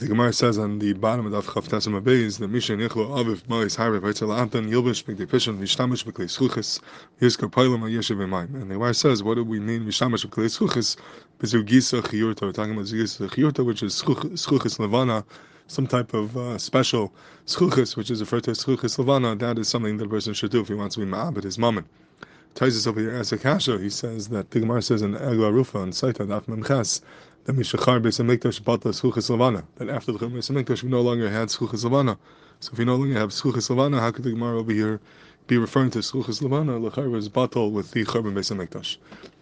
The Gemara says on the bottom of the Chavtasim Abayis that Misha Nichlo Aviv Mois Harib Eitzel Anton Yilbish B'Gdei Pishon Vishtamish B'Klei Schuchis Yizkar Pailam Yeshiv Emayim. And the Gemara says, what do we mean Vishtamish B'Klei Schuchis? Bezugisa Chiyurta. We're talking about Zugisa Chiyurta, which is Schuchis Levana, some type of special Schuchis, which is referred to as Schuchis Levana. That is something that a person should do if he wants to be Ma'abed his mammon. Taisus over here as a kasha, he says that the Gemara says in Egla Rufa on Saita Daf Memches that Mishachar Beis Hamikdash Batla Schuchis Levana, that after the Churban Beis Hamikdash we no longer had Schuchis Levana. So if we no longer have Schuchis Levana, how could the Gemara over here be referring to Schuchis Levana? Lechar was Batal with the Churban Beis Hamikdash.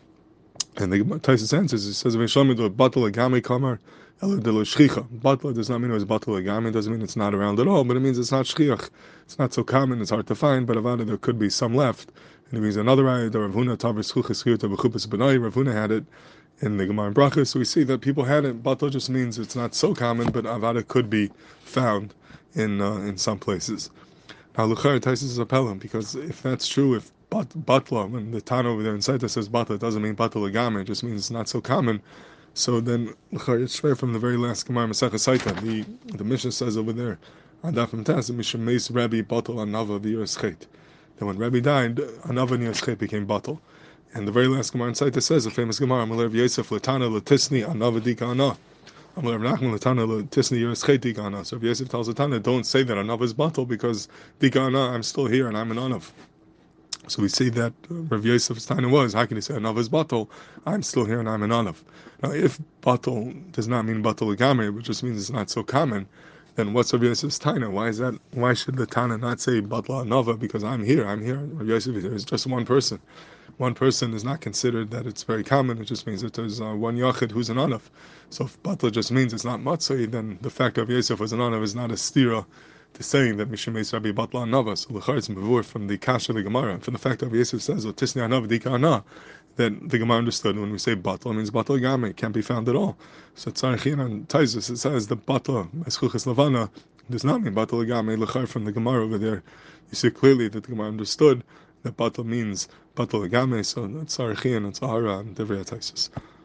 And the Taisus answers, he says, Batal Agami Kamar Ela de lo Shchicha. Batla does not mean it was Batal Agami, it doesn't mean it's not around at all, but it means it's not Shchiach. It's not so common, it's hard to find, but Avada there could be some left. And it means another ayat, or Rav Huna Tavar Schuchis Chiyuta B'Chupas B'nai, Rav Huna had it in the Gemara and Brachas, so we see that people had it. Batal just means it's not so common, but Avada could be found in some places. Now, Luchar Taisus is a pelham, because if that's true, if Batla, when the Tana over there in Saita says Batla, it doesn't mean Batal Agame, it just means it's not so common. So then, Luchar, it's fair from the very last Gemara Masechah Saita, the Mishnah says over there, Adafim Tas, Mishnah Meis Rabbi Batal Anava V'Yiras that when Rabbi died, Anava Niyas became Batal. And the very last Gemara in Saita says, the famous Gemara, Amalev Yosef Latana Latisni Anava Dika Ana. Amalev Nachman Latana Latisni Yiras Dika Ana. So Rabbi Yosef tells Latana, don't say that Anava is Batal, because Dika Ana, I'm still here and I'm an Anav. So we see that Rav Yosef's time was, how can you say Anav is Batal? I'm still here and I'm an Anav. Now if Batal does not mean Batal Agame, which just means it's not so common, then what's Rav Yosef's Taina? Why is that? Why should the Tana not say Batla Nava? Because I'm here. Rav Yosef is just one person. One person is not considered that it's very common. It just means that there's one Yachid who's an Anav. So if Batla just means it's not Matzai, then the fact of Yosef was an Anav is not a stira to saying that Mishum Meis Rabbi Batla Nava. So the Charetz Mavur from the Kasha the Gemara, and from the fact of Yosef says, Tisni Anav Dika Ana, that the Gemara understood when we say Batla, it means Batla Game, it can't be found at all. So Tzarichin and Taisus, it says that Batla, Eschuchas Levana, does not mean Batla Game. Lechar from the Gemara over there, you see clearly that the Gemara understood that Batla means Batla Game, so Tzarichin and Tzahara and Devrei Taisus.